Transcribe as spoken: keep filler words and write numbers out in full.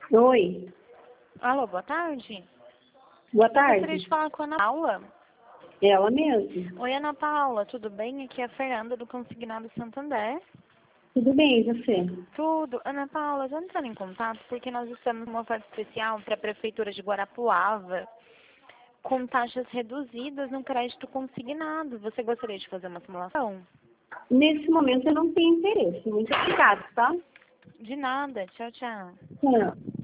Oi, Alô, boa tarde. boa Eu gostaria tarde. de falar com a Ana Paula. Ela mesmo. Oi, Ana Paula, tudo bem? Aqui é a Fernanda do Consignado Santander. Tudo bem, e você? Tudo. Ana Paula, estou entrando em contato porque nós estamos com uma oferta especial para a Prefeitura de Guarapuava com taxas reduzidas no crédito consignado. Você gostaria de fazer uma simulação? Nesse momento eu não tenho interesse. Muito obrigada, tá? De nada. Tchau, tchau. Tchau.